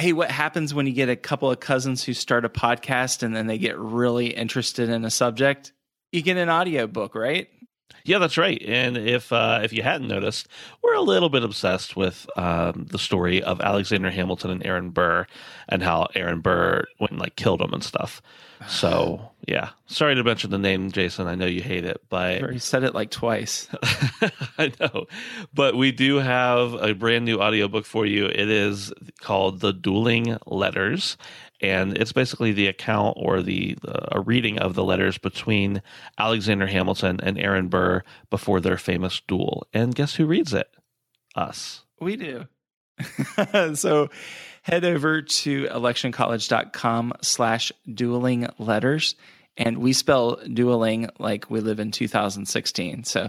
Hey, what happens when you get a couple of cousins who start a podcast and then they get really interested in a subject? You get an audiobook, right? Yeah, that's right. And if you hadn't noticed, we're a little bit obsessed with the story of Alexander Hamilton and Aaron Burr, and how Aaron Burr went and killed him and stuff. So yeah, sorry to mention the name, Jason. I know you hate it, but You already said it twice. I know. But we do have a brand new audiobook for you. It is called The Dueling Letters. And it's basically the account or a reading of the letters between Alexander Hamilton and Aaron Burr before their famous duel. And guess who reads it? Us. We do. So head over to electioncollege.com/dueling letters. And we spell dueling like we live in 2016. So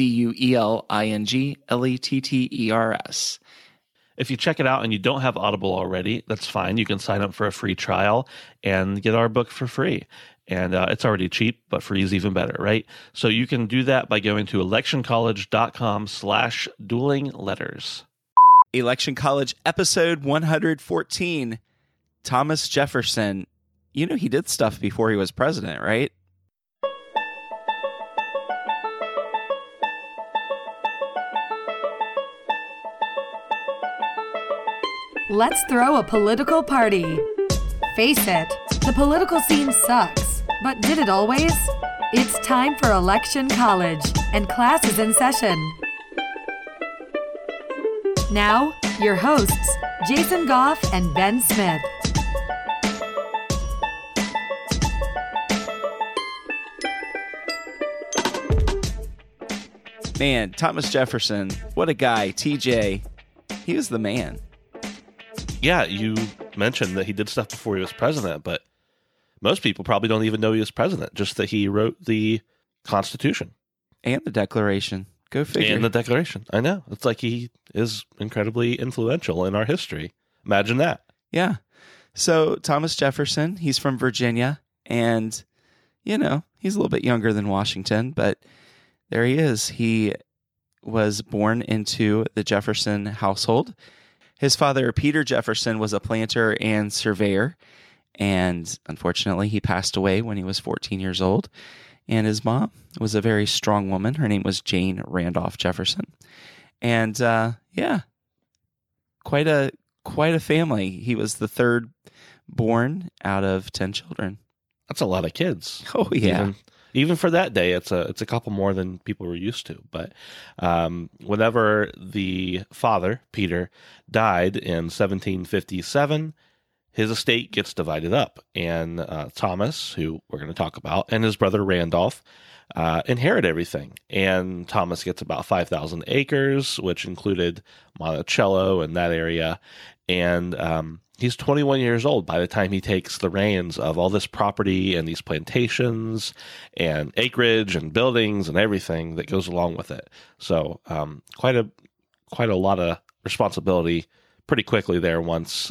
DUELINGLETTERS. If you check it out and you don't have Audible already, that's fine. You can sign up for a free trial and get our book for free. And it's already cheap, but free is even better, right? So you can do that by going to electioncollege.com/dueling letters. Election College episode 114. Thomas Jefferson. You know he did stuff before he was president, right? Let's throw a political party. Face it, the political scene sucks, but did it always? It's time for Election College, and class is in session. Now, your hosts, Jason Goff and Ben Smith. Man, Thomas Jefferson, what a guy. TJ, he was the man. Yeah, you mentioned that he did stuff before he was president, but most people probably don't even know he was president, just that he wrote the Constitution. And the Declaration. Go figure. And the Declaration. I know. It's like he is incredibly influential in our history. Imagine that. Yeah. So Thomas Jefferson, he's from Virginia, and, you know, he's a little bit younger than Washington, but there he is. He was born into the Jefferson household. His father, Peter Jefferson, was a planter and surveyor, and unfortunately, he passed away when he was 14 years old. And his mom was a very strong woman. Her name was Jane Randolph Jefferson. And yeah, quite a family. He was the third born out of 10 children. That's a lot of kids. Oh yeah. Even for that day, it's a couple more than people were used to. But whenever the father, Peter, died in 1757, his estate gets divided up. And Thomas, who we're going to talk about, and his brother Randolph inherit everything. And Thomas gets about 5,000 acres, which included Monticello and that area. And he's 21 years old by the time he takes the reins of all this property and these plantations and acreage and buildings and everything that goes along with it. So quite a lot of responsibility pretty quickly there once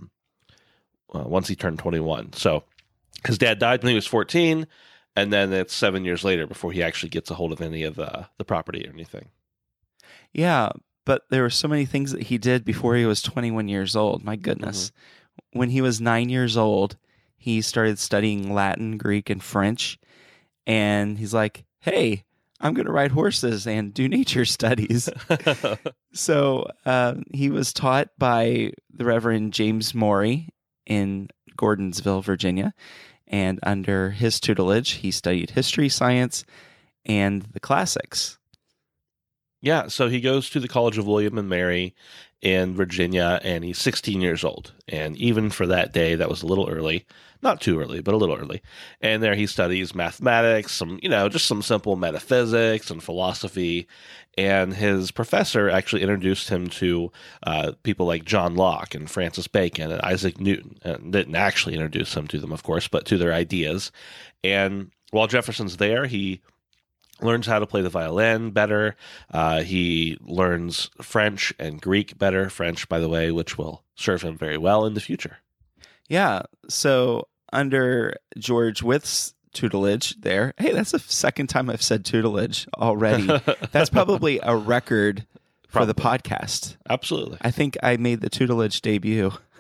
he turned 21. So his dad died when he was 14, and then it's 7 years later before he actually gets a hold of any of the property or anything. Yeah. But there were so many things that he did before he was 21 years old. My goodness. Mm-hmm. When he was 9 years old, he started studying Latin, Greek, and French. And he's like, hey, I'm going to ride horses and do nature studies. So he was taught by the Reverend James Morey in Gordonsville, Virginia. And under his tutelage, he studied history, science, and the classics. Yeah, so he goes to the College of William and Mary in Virginia, and he's 16 years old. And even for that day, that was a little early. Not too early, but a little early. And there he studies mathematics, just some simple metaphysics and philosophy. And his professor actually introduced him to people like John Locke and Francis Bacon and Isaac Newton. And didn't actually introduce him to them, of course, but to their ideas. And while Jefferson's there, he learns how to play the violin better. He learns French and Greek better. French, by the way, which will serve him very well in the future. Yeah. So under George Wythe's tutelage there, hey, that's the second time I've said tutelage already. That's probably a record for the podcast. Absolutely. I think I made the tutelage debut.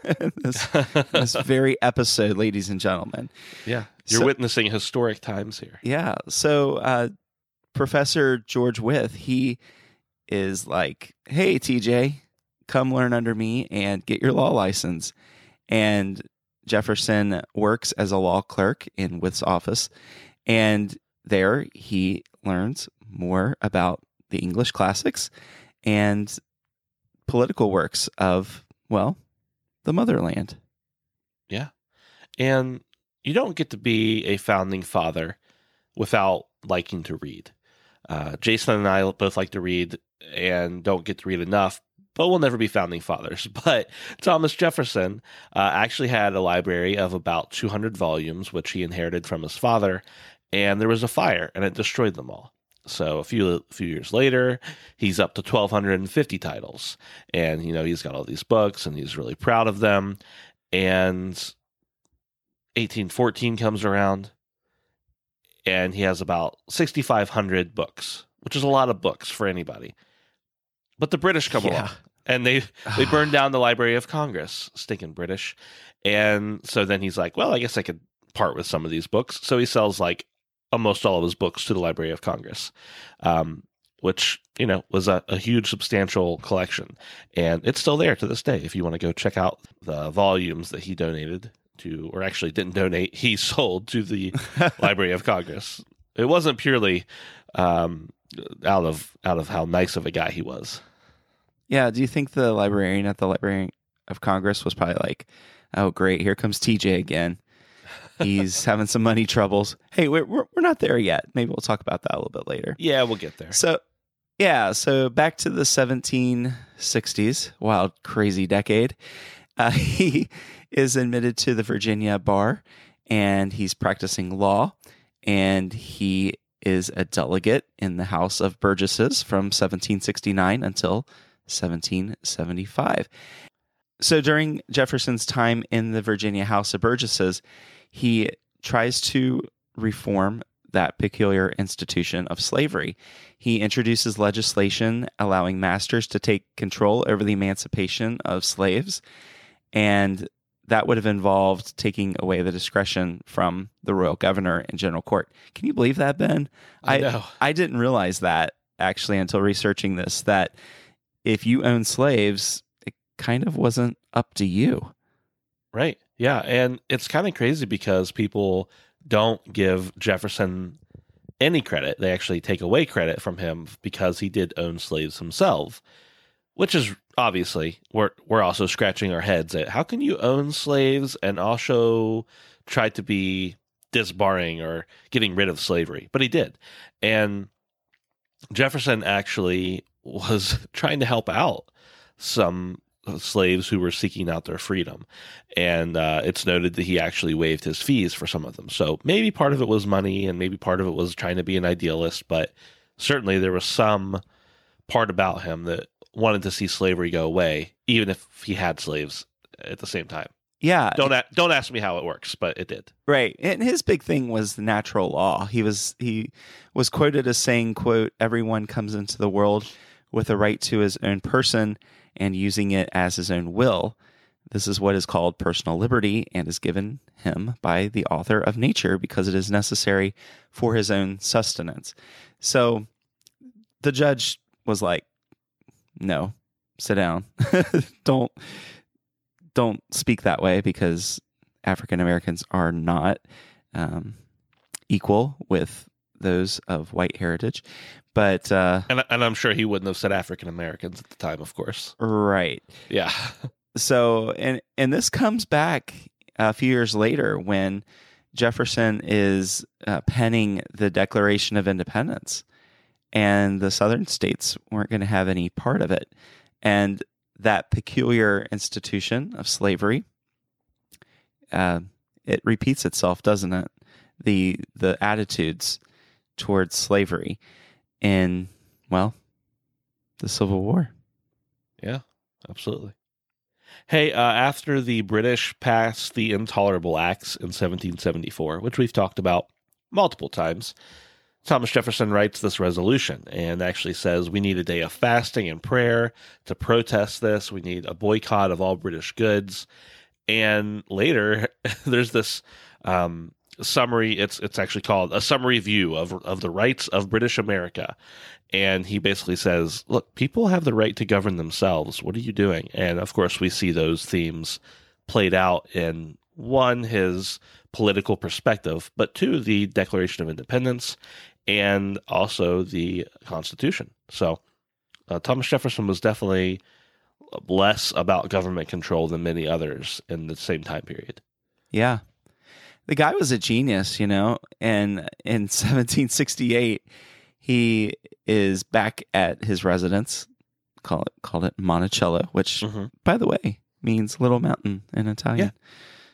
this very episode, ladies and gentlemen. Yeah, you're witnessing historic times here. Yeah. So Professor George Wythe, he is like, hey, TJ, come learn under me and get your law license. And Jefferson works as a law clerk in Wythe's office. And there he learns more about the English classics and political works of, well, the motherland. Yeah. And you don't get to be a founding father without liking to read. Jason and I both like to read and don't get to read enough, but we'll never be founding fathers. But Thomas Jefferson actually had a library of about 200 volumes, which he inherited from his father, and there was a fire, and it destroyed them all. So a few years later, he's up to 1,250 titles, and he's got all these books, and he's really proud of them. And 1814 comes around, and he has about 6,500 books, which is a lot of books for anybody. But the British come along, and they burn down the Library of Congress, stinking British. And so then he's like, well, I guess I could part with some of these books. So he sells almost all of his books to the Library of Congress, which, was a huge, substantial collection. And it's still there to this day. If you want to go check out the volumes that he donated to, or actually didn't donate, he sold to the Library of Congress. It wasn't purely out of how nice of a guy he was. Yeah. Do you think the librarian at the Library of Congress was probably like, oh, great, here comes TJ again. He's having some money troubles. Hey, we're not there yet. Maybe we'll talk about that a little bit later. Yeah, we'll get there. So back to the 1760s, wild, crazy decade. He is admitted to the Virginia bar, and he's practicing law, and he is a delegate in the House of Burgesses from 1769 until 1775. So during Jefferson's time in the Virginia House of Burgesses, he tries to reform that peculiar institution of slavery. He introduces legislation allowing masters to take control over the emancipation of slaves, and that would have involved taking away the discretion from the royal governor and general court. Can you believe that, Ben? I know. I didn't realize that actually until researching this, that if you own slaves, it kind of wasn't up to you. Right. Yeah. And it's kind of crazy because people don't give Jefferson any credit. They actually take away credit from him because he did own slaves himself, which is obviously, we're also scratching our heads at how can you own slaves and also try to be disbarring or getting rid of slavery? But he did. And Jefferson actually was trying to help out some slaves who were seeking out their freedom. And it's noted that he actually waived his fees for some of them. So maybe part of it was money and maybe part of it was trying to be an idealist, but certainly there was some part about him that wanted to see slavery go away, even if he had slaves at the same time. Yeah. Don't ask me how it works, but it did. Right. And his big thing was the natural law. He was quoted as saying, quote, "Everyone comes into the world with a right to his own person and using it as his own will. This is what is called personal liberty and is given him by the author of nature because it is necessary for his own sustenance." So the judge was like, no, sit down. Don't speak that way because African Americans are not equal with those of white heritage. But and I'm sure he wouldn't have said African Americans at the time, of course. Right. Yeah. So and this comes back a few years later when Jefferson is penning the Declaration of Independence, and the Southern states weren't going to have any part of it. And that peculiar institution of slavery, it repeats itself, doesn't it? The attitudes towards slavery in, well, the Civil War. Yeah, absolutely. Hey, after the British passed the Intolerable Acts in 1774, which we've talked about multiple times, Thomas Jefferson writes this resolution and actually says we need a day of fasting and prayer to protest this. We need a boycott of all British goods. And later, there's this summary. It's actually called a summary view of the rights of British America. And he basically says, look, people have the right to govern themselves. What are you doing? And of course, we see those themes played out in, one, his political perspective, but two, the Declaration of Independence and also the Constitution. So Thomas Jefferson was definitely less about government control than many others in the same time period. Yeah. The guy was a genius, and in 1768, he is back at his residence, called it Monticello, which, by the way, means little mountain in Italian. Yeah.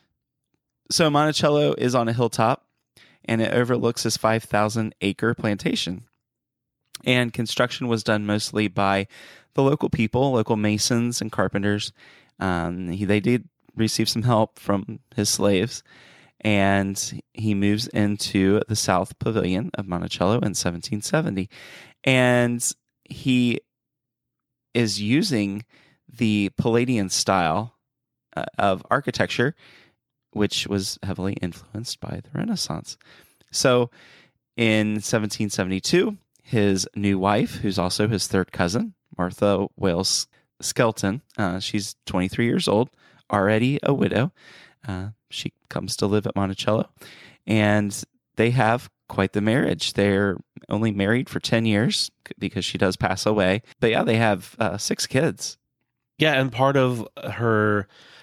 So Monticello is on a hilltop, and it overlooks this 5,000-acre plantation. And construction was done mostly by the local people, local masons and carpenters. They did receive some help from his slaves. And he moves into the South Pavilion of Monticello in 1770. And he is using the Palladian style of architecture, which was heavily influenced by the Renaissance. So in 1772, his new wife, who's also his third cousin, Martha Wales Skelton, she's 23 years old, already a widow. She comes to live at Monticello, and they have quite the marriage. They're only married for 10 years because she does pass away. But yeah, they have 6 kids. Yeah, and part of her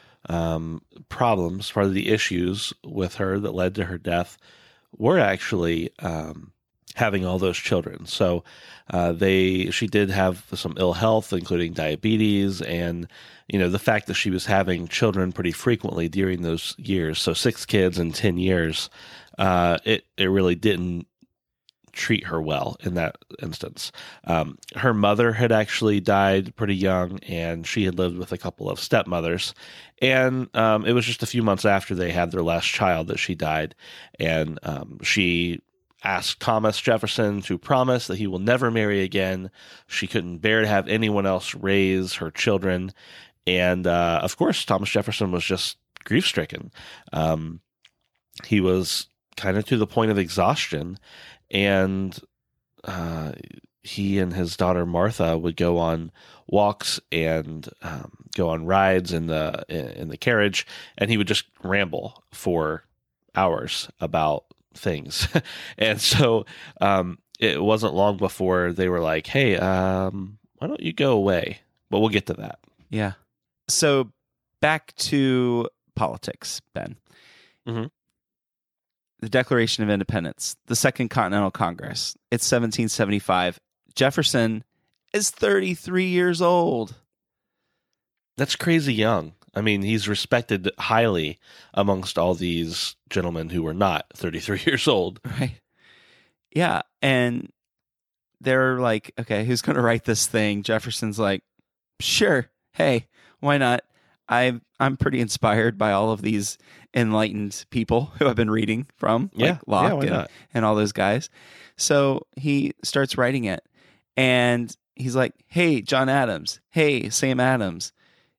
problems, part of the issues with her that led to her death were actually having all those children. So she did have some ill health, including diabetes, and the fact that she was having children pretty frequently during those years. So 6 kids in 10 years, it really didn't treat her well in that instance. Her mother had actually died pretty young, and she had lived with a couple of stepmothers. And it was just a few months after they had their last child that she died. And she asked Thomas Jefferson to promise that he will never marry again. She couldn't bear to have anyone else raise her children. And of course, Thomas Jefferson was just grief-stricken. He was kind of to the point of exhaustion. And he and his daughter Martha would go on walks and go on rides in the carriage, and he would just ramble for hours about things. And so it wasn't long before they were like, "Hey, why don't you go away?" But we'll get to that. Yeah. So back to politics, Ben. Mm-hmm. The Declaration of Independence, the Second Continental Congress. It's 1775. Jefferson is 33 years old. That's crazy young. I mean, he's respected highly amongst all these gentlemen who were not 33 years old. Right. Yeah. And they're like, okay, who's going to write this thing? Jefferson's like, sure. Hey, why not? I'm pretty inspired by all of these enlightened people who I've been reading from, like Locke and all those guys. So he starts writing it, and he's like, "Hey, John Adams. Hey, Sam Adams.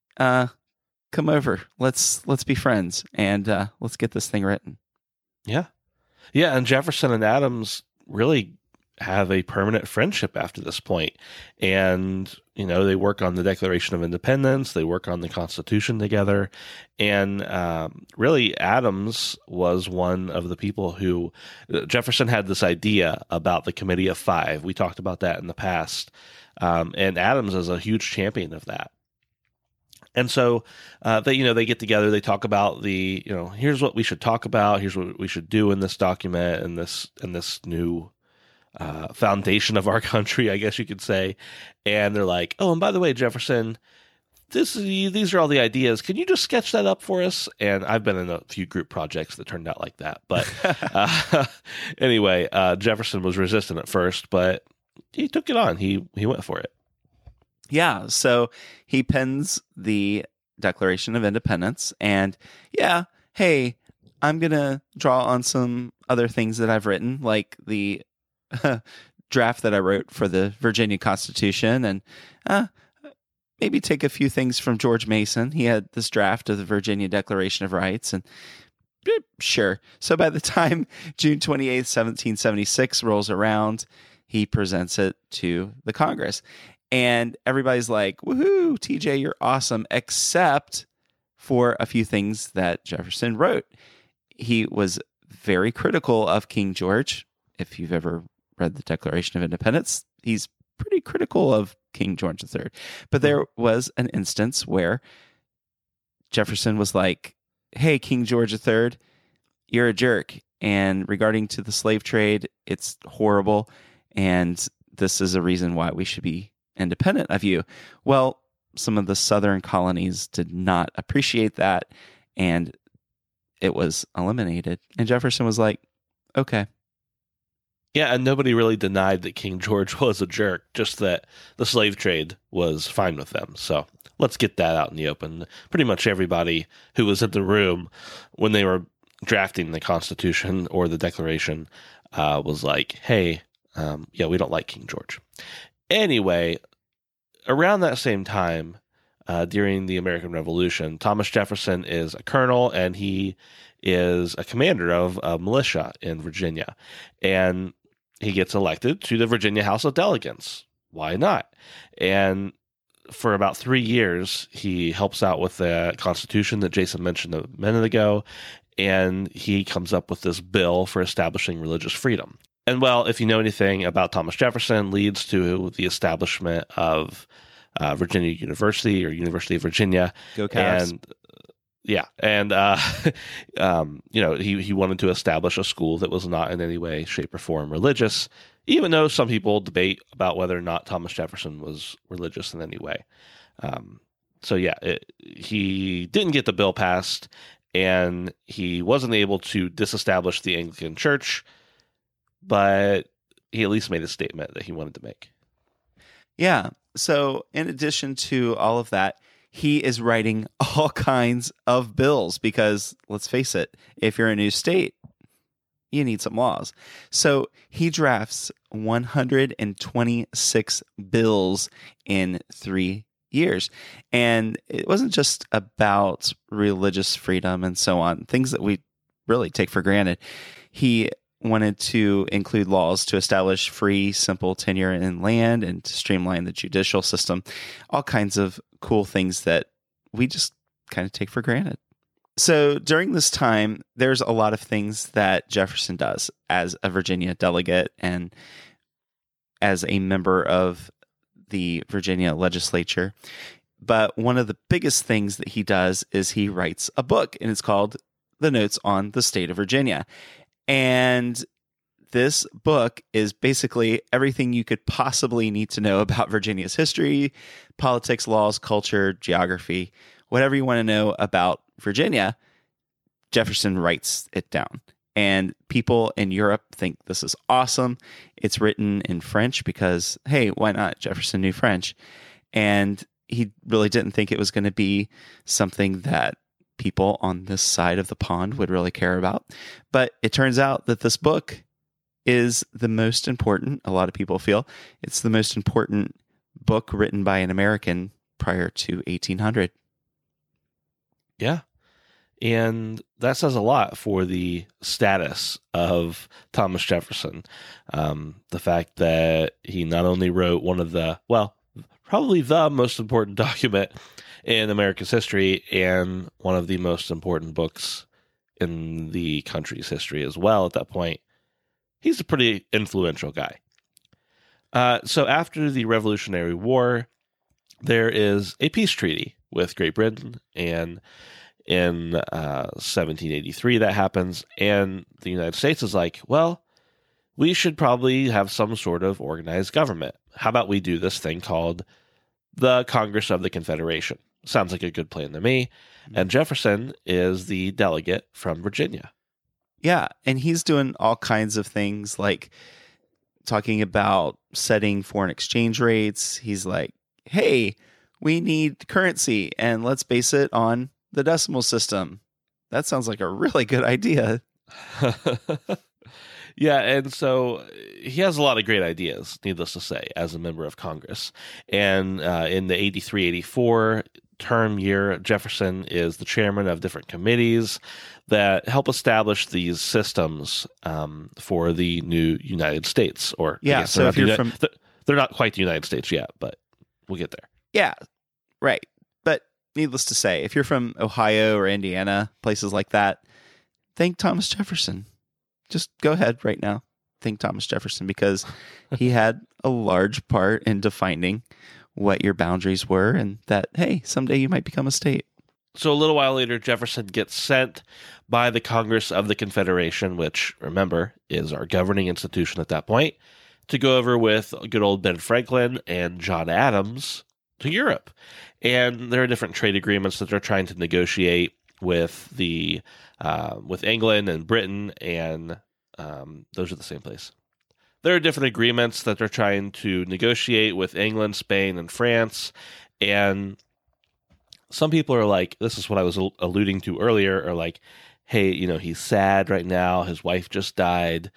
Come over. Let's be friends, and let's get this thing written." Yeah, yeah. And Jefferson and Adams really have a permanent friendship after this point. And, they work on the Declaration of Independence, they work on the Constitution together. And really, Adams was one of the people who, Jefferson had this idea about the Committee of Five. We talked about that in the past. And Adams is a huge champion of that. And so they get together, they talk about here's what we should talk about, here's what we should do in this document, and this new foundation of our country, I guess you could say. And they're like, oh, and by the way, Jefferson, these are all the ideas. Can you just sketch that up for us? And I've been in a few group projects that turned out like that. But anyway, Jefferson was resistant at first, but he took it on. He went for it. Yeah. So he pens the Declaration of Independence, and hey, I'm going to draw on some other things that I've written, like the draft that I wrote for the Virginia Constitution, and maybe take a few things from George Mason. He had this draft of the Virginia Declaration of Rights, and sure. So by the time June 28th, 1776 rolls around, he presents it to the Congress. And everybody's like, woohoo, TJ, you're awesome, except for a few things that Jefferson wrote. He was very critical of King George. If you've ever read the Declaration of Independence, he's pretty critical of King George III. But there was an instance where Jefferson was like, hey, King George III, you're a jerk. And regarding to the slave trade, it's horrible. And this is a reason why we should be independent of you. Well, some of the southern colonies did not appreciate that, and it was eliminated. And Jefferson was like, okay. Yeah, and nobody really denied that King George was a jerk, just that the slave trade was fine with them. So let's get that out in the open. Pretty much everybody who was in the room when they were drafting the Constitution or the Declaration was like, hey, we don't like King George. Anyway, around that same time, during the American Revolution, Thomas Jefferson is a colonel, and he is a commander of a militia in Virginia. And he gets elected to the Virginia House of Delegates. Why not? And for about 3 years, he helps out with the Constitution that Jason mentioned a minute ago, and he comes up with this bill for establishing religious freedom. And well, if you know anything about Thomas Jefferson, leads to the establishment of Virginia University, or University of Virginia. Go Cavs. And he wanted to establish a school that was not in any way, shape, or form religious, even though some people debate about whether or not Thomas Jefferson was religious in any way. He didn't get the bill passed, and he wasn't able to disestablish the Anglican Church, but he at least made a statement that he wanted to make. Yeah. So in addition to all of that, he is writing all kinds of bills because, let's face it, if you're a new state, you need some laws. So he drafts 126 bills in 3 years. And it wasn't just about religious freedom and so on, things that we really take for granted. He wanted to include laws to establish free, simple tenure in land and to streamline the judicial system, all kinds of cool things that we just kind of take for granted. So during this time, there's a lot of things that Jefferson does as a Virginia delegate and as a member of the Virginia legislature. But one of the biggest things that he does is he writes a book, and it's called The Notes on the State of Virginia. And this book is basically everything you could possibly need to know about Virginia's history, politics, laws, culture, geography, whatever you want to know about Virginia. Jefferson writes it down. And people in Europe think this is awesome. It's written in French because, hey, why not? Jefferson knew French. And he really didn't think it was going to be something that people on this side of the pond would really care about. But it turns out that this book is the most important, a lot of people feel, it's the most important book written by an American prior to 1800. Yeah. And that says a lot for the status of Thomas Jefferson. The fact that he not only wrote one of the, probably the most important document in America's history and one of the most important books in the country's history as well at that point. He's a pretty influential guy. So after the Revolutionary War, there is a peace treaty with Great Britain, and in 1783 that happens, and the United States is like, well, we should probably have some sort of organized government. How about we do this thing called the Congress of the Confederation? Sounds like a good plan to me. And Jefferson is the delegate from Virginia. Yeah, and he's doing all kinds of things like talking about setting foreign exchange rates. He's like, hey, we need currency, and let's base it on the decimal system. That sounds like a really good idea. Yeah, and so he has a lot of great ideas, needless to say, as a member of Congress. And in the 83-84 term year, Jefferson is the chairman of different committees that help establish these systems for the new United States. Or Yeah, so if you're they're not quite the United States yet, but we'll get there. Yeah, right. But needless to say, if you're from Ohio or Indiana, places like that, think Thomas Jefferson. Just go ahead right now. Think Thomas Jefferson, because he had a large part in defining what your boundaries were and that, hey, someday you might become a state. So a little while later, Jefferson gets sent by the Congress of the Confederation, which, remember, is our governing institution at that point, to go over with good old Ben Franklin and John Adams to Europe. And there are different trade agreements that they're trying to negotiate with with England and Britain, and those are the same place. There are different agreements that they're trying to negotiate with England, Spain, and France, and some people are like, this is what I was alluding to earlier, are like, hey, he's sad right now, his wife just died.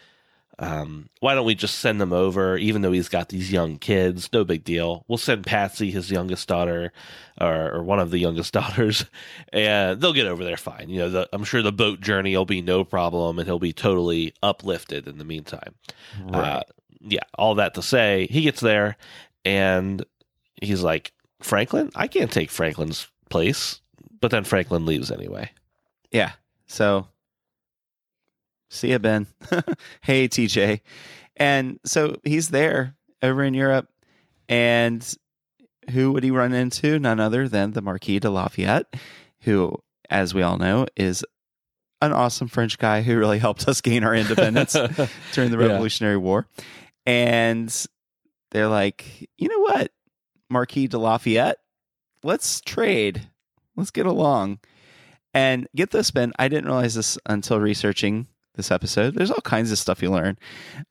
Why don't we just send them over, even though he's got these young kids? No big deal. We'll send Patsy, his youngest daughter, or one of the youngest daughters, and they'll get over there fine. I'm sure the boat journey will be no problem, and he'll be totally uplifted in the meantime. Right. All that to say, he gets there, and he's like, Franklin? I can't take Franklin's place. But then Franklin leaves anyway. Yeah. So, see ya, Ben. Hey, TJ. And so he's there over in Europe. And who would he run into? None other than the Marquis de Lafayette, who, as we all know, is an awesome French guy who really helped us gain our independence during the Revolutionary War. And they're like, you know what, Marquis de Lafayette, let's trade. Let's get along. And get this, Ben, I didn't realize this until researching this episode. There's all kinds of stuff you learn.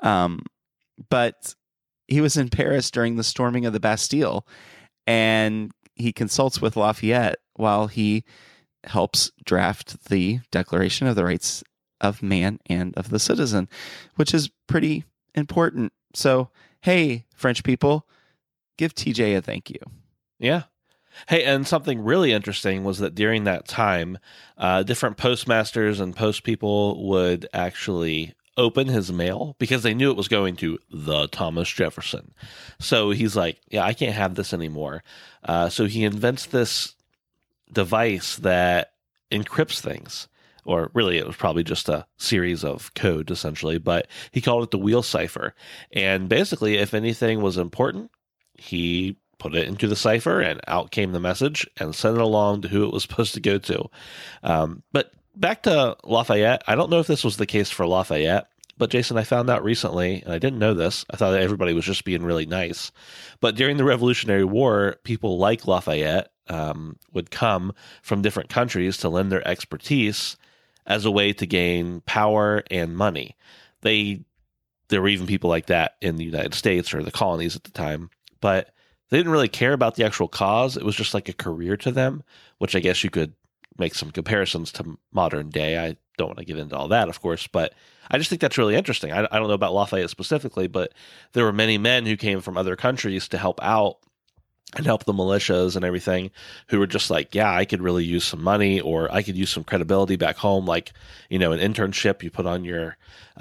But he was in Paris during the storming of the Bastille, and he consults with Lafayette while he helps draft the Declaration of the Rights of Man and of the Citizen, which is pretty important. So, hey, French people, give TJ a thank you. Yeah. Hey, and something really interesting was that during that time, different postmasters and post people would actually open his mail because they knew it was going to the Thomas Jefferson. So he's like, yeah, I can't have this anymore. So he invents this device that encrypts things. Or really, it was probably just a series of code, essentially. But he called it the wheel cipher. And basically, if anything was important, he put it into the cipher, and out came the message, and sent it along to who it was supposed to go to. But back to Lafayette, I don't know if this was the case for Lafayette, but Jason, I found out recently, and I didn't know this, I thought that everybody was just being really nice. But during the Revolutionary War, people like Lafayette would come from different countries to lend their expertise as a way to gain power and money. There were even people like that in the United States or the colonies at the time, but they didn't really care about the actual cause. It was just like a career to them, which I guess you could make some comparisons to modern day. I don't want to get into all that, of course, but I just think that's really interesting. I don't know about Lafayette specifically, but there were many men who came from other countries to help out and help the militias and everything, who were just like, yeah, I could really use some money, or I could use some credibility back home, like, an internship you put on your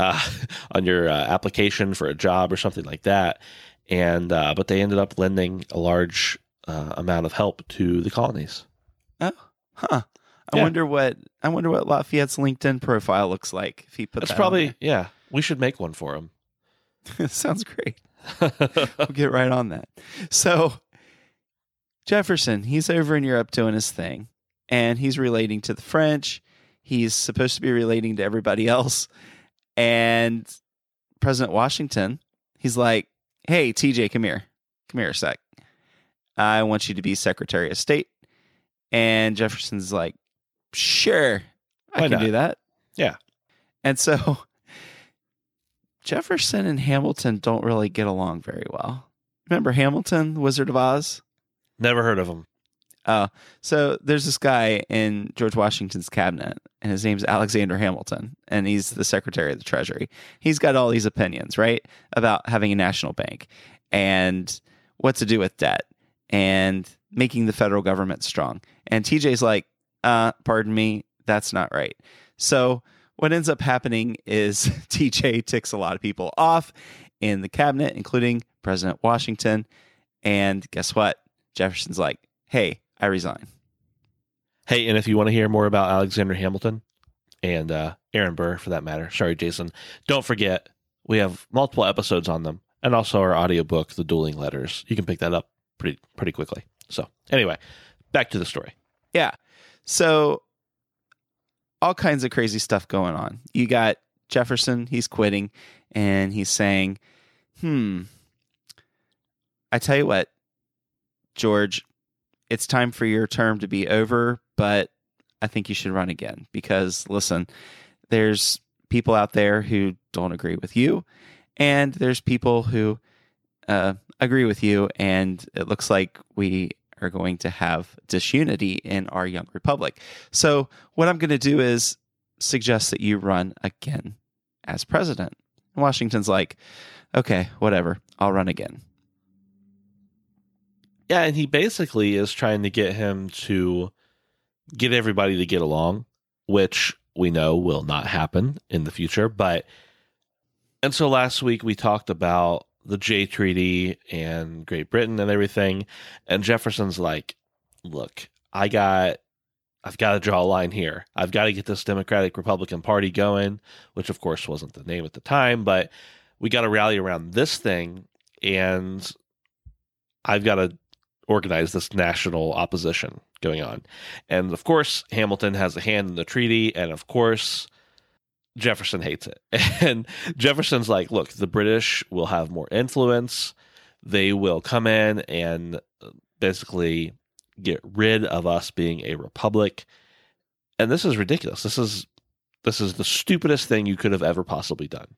application for a job or something like that. And but they ended up lending a large amount of help to the colonies. Oh, huh. I wonder what Lafayette's LinkedIn profile looks like if he put That's that probably on yeah. We should make one for him. Sounds great. We'll get right on that. So Jefferson, he's over in Europe doing his thing, and he's relating to the French. He's supposed to be relating to everybody else. And President Washington, he's like, hey, TJ, come here. Come here a sec. I want you to be Secretary of State. And Jefferson's like, sure, I can do that. Yeah. And so Jefferson and Hamilton don't really get along very well. Remember Hamilton, Wizard of Oz? Never heard of him. So there's this guy in George Washington's cabinet, and his name's Alexander Hamilton, and he's the Secretary of the Treasury. He's got all these opinions, right, about having a national bank and what to do with debt and making the federal government strong. And TJ's like, pardon me, that's not right. So what ends up happening is TJ ticks a lot of people off in the cabinet, including President Washington. And guess what? Jefferson's like, hey, I resign. Hey, and if you want to hear more about Alexander Hamilton and Aaron Burr, for that matter, sorry, Jason, don't forget we have multiple episodes on them, and also our audiobook, The Dueling Letters. You can pick that up pretty quickly. So anyway, back to the story. Yeah. So all kinds of crazy stuff going on. You got Jefferson, he's quitting, and he's saying, I tell you what, George, it's time for your term to be over, but I think you should run again because, listen, there's people out there who don't agree with you, and there's people who agree with you, and it looks like we are going to have disunity in our young republic. So what I'm going to do is suggest that you run again as president. Washington's like, okay, whatever, I'll run again. Yeah, and he basically is trying to get him to get everybody to get along, which we know will not happen in the future. And so last week we talked about the Jay Treaty and Great Britain and everything, and Jefferson's like, look, I've got to draw a line here. I've got to get this Democratic Republican Party going, which of course wasn't the name at the time, but we got to rally around this thing, and I've got to organize this national opposition going on. And of course, Hamilton has a hand in the treaty, and of course, Jefferson hates it. And Jefferson's like, look, the British will have more influence. They will come in and basically get rid of us being a republic. And this is ridiculous. This is the stupidest thing you could have ever possibly done.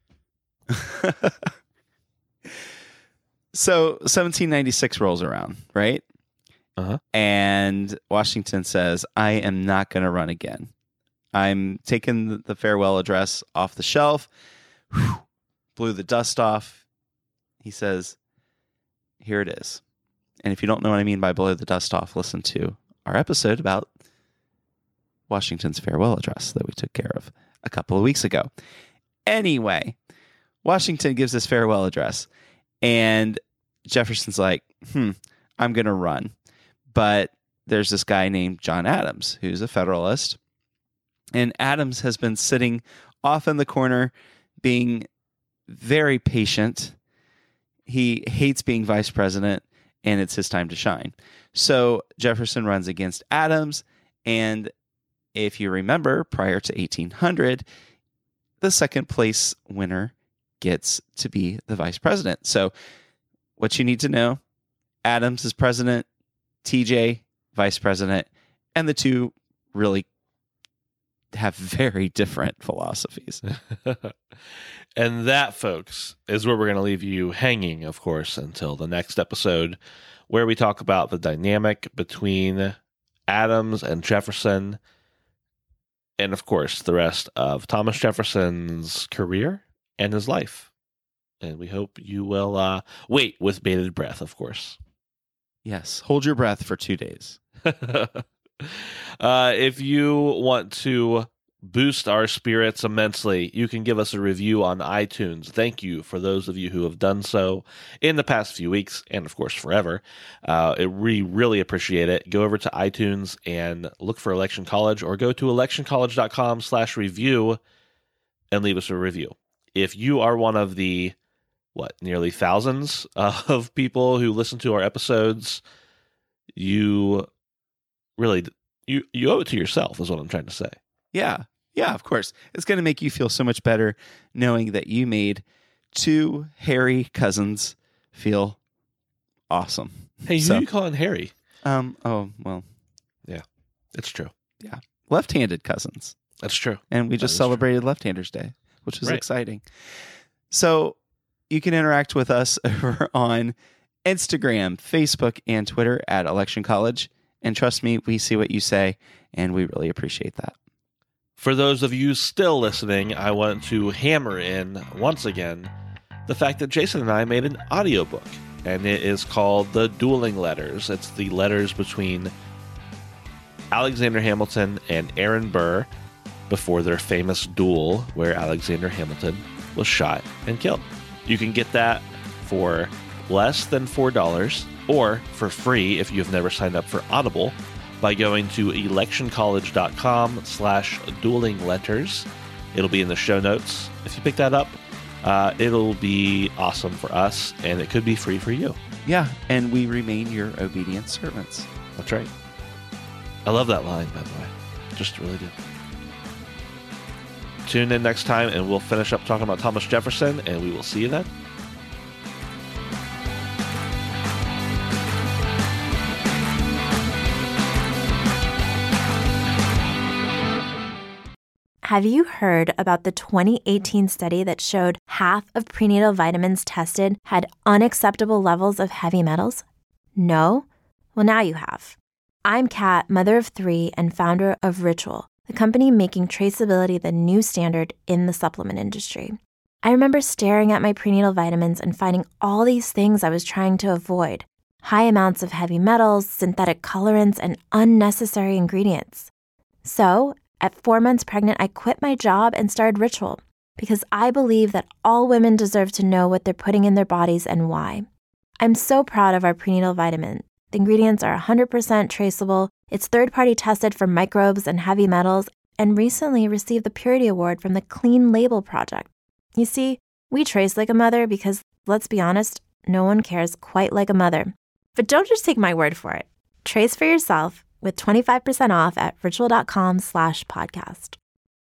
So 1796 rolls around, right? Uh-huh. And Washington says, I am not going to run again. I'm taking the farewell address off the shelf. Whew, blew the dust off. He says, here it is. And if you don't know what I mean by blow the dust off, listen to our episode about Washington's farewell address that we took care of a couple of weeks ago. Anyway, Washington gives this farewell address, and Jefferson's like, I'm going to run. But there's this guy named John Adams, who's a Federalist. And Adams has been sitting off in the corner, being very patient. He hates being vice president, and it's his time to shine. So Jefferson runs against Adams. And if you remember, prior to 1800, the second place winner gets to be the vice president. So what you need to know, Adams is president, TJ vice president, and the two really have very different philosophies. And that, folks, is where we're going to leave you hanging, of course, until the next episode, where we talk about the dynamic between Adams and Jefferson, and, of course, the rest of Thomas Jefferson's career and his life. And we hope you will wait with bated breath, of course. Yes, hold your breath for 2 days. If you want to boost our spirits immensely, you can give us a review on iTunes. Thank you for those of you who have done so in the past few weeks, and of course forever. We really appreciate it. Go over to iTunes and look for Election College, or go to electioncollege.com/review and leave us a review. If you are one of the nearly thousands of people who listen to our episodes, you really you owe it to yourself, is what I'm trying to say. Yeah, of course. It's going to make you feel so much better knowing that you made two hairy cousins feel awesome. Hey, who are you calling Harry? Oh, well. Yeah, it's true. Yeah. Left-handed cousins. That's true. And we just celebrated Left-Handers Day, which was exciting. So you can interact with us over on Instagram, Facebook, and Twitter at Election College. And trust me, we see what you say, and we really appreciate that. For those of you still listening, I want to hammer in, once again, the fact that Jason and I made an audiobook, and it is called The Dueling Letters. It's the letters between Alexander Hamilton and Aaron Burr before their famous duel where Alexander Hamilton was shot and killed. You can get that for less than $4 or for free if you've never signed up for Audible by going to electioncollege.com/duelingletters. It'll be in the show notes. If you pick that up, it'll be awesome for us, and it could be free for you. Yeah, and we remain your obedient servants. That's right. I love that line, by the way. Just really do. Tune in next time, and we'll finish up talking about Thomas Jefferson, and we will see you then. Have you heard about the 2018 study that showed half of prenatal vitamins tested had unacceptable levels of heavy metals? No? Well, now you have. I'm Kat, mother of 3 and founder of Ritual, the company making traceability the new standard in the supplement industry. I remember staring at my prenatal vitamins and finding all these things I was trying to avoid: high amounts of heavy metals, synthetic colorants, and unnecessary ingredients. So, at 4 months pregnant, I quit my job and started Ritual because I believe that all women deserve to know what they're putting in their bodies and why. I'm so proud of our prenatal vitamin. The ingredients are 100% traceable, it's third-party tested for microbes and heavy metals, and recently received the Purity Award from the Clean Label Project. You see, we trace like a mother because, let's be honest, no one cares quite like a mother. But don't just take my word for it. Trace for yourself with 25% off at ritual.com/podcast.